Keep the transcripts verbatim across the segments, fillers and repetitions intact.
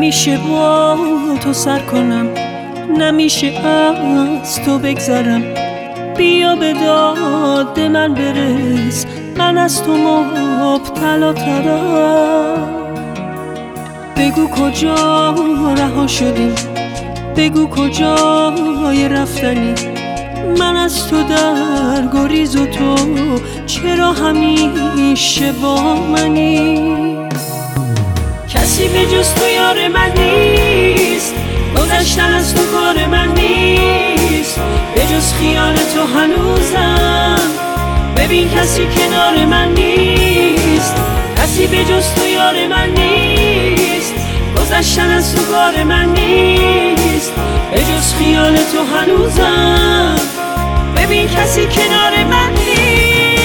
نمیشه با تو سر کنم، نمیشه از تو بگذرم. بیا به داد من برس، من از تو مبتلا ترم. بگو کجا رها شدیم، بگو کجای رفتنی. من از تو در گریز و تو چرا همیشه با منی؟ کسی به جز تو یار من نیست، گذشتن از تو کار من نیست. به جز خیال تو هنوزم ببین کسی کنار من نیست. کسی به جز تو یار من نیست، گذشتن از تو کار من نیست. به جز خیال تو هنوزم ببین کسی کنار من نیست.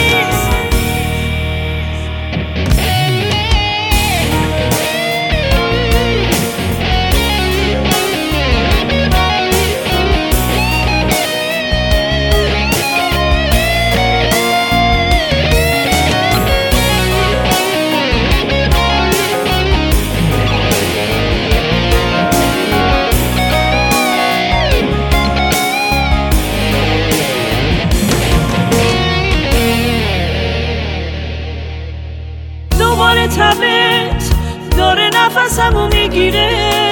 دوباره تبت داره نفسمو میگیره،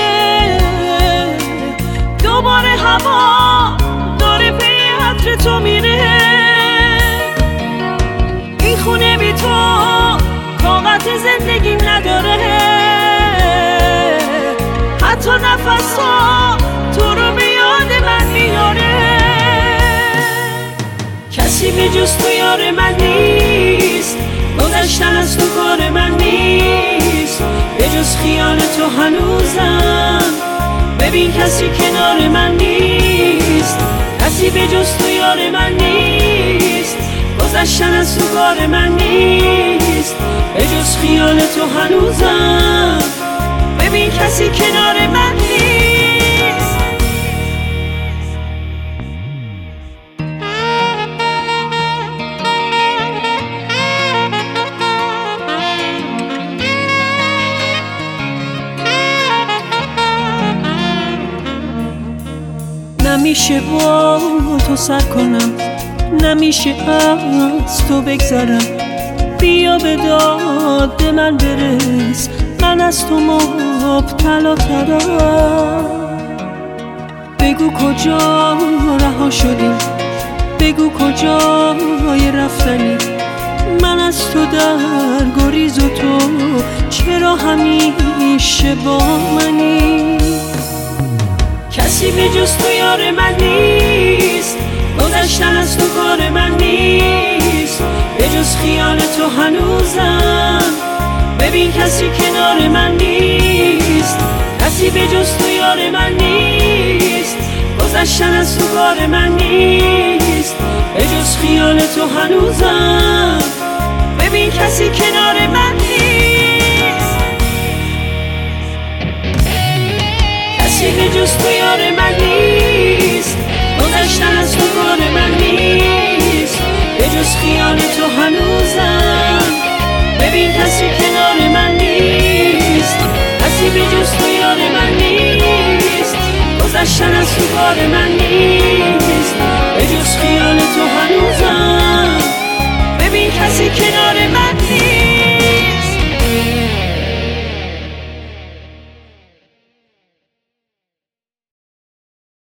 دوباره هوا داره پی عطر تو میره. این خونه بی تو طاقت زندگیم نداره، حتی نفسا تو رو به یاد من میاره. کسی به جز تو یار من نیست، گذشتن از تو کار من نیست. به جز خیال تو هنوزم ببین کسی کنار من نیست. کسی به جز تو یار من نیست، گذشتن از تو کار من نیست. به جز خیال تو هنوزم ببین کسی کنار من نیست. نمیشه با تو سر کنم، نمیشه از تو بگذرم. بیا به داد من برس، من از تو مبتلا ترم. بگو کجا رها شدیم، بگو کجای رفتنی. من از تو در گریز و تو چرا همیشه با منی؟ کسی به جز تو یار من نیست، گذشتن از تو کار من نیست. به جز خیال تو هنوزم ببین کسی کنار من نیست. کسی به جز تو یار من نیست، گذشتن از تو کار من نیست. به جز خیال تو هنوزم ببین کسی کنار من نیست. کسی به جز تو یار من نیست، گذشتن از تو کار من نیست. به جز خیال تو هنوزم ببین کسی کنار من نیست. کسی به جز تو یار من نیست، گذشتن از تو کار من نیست.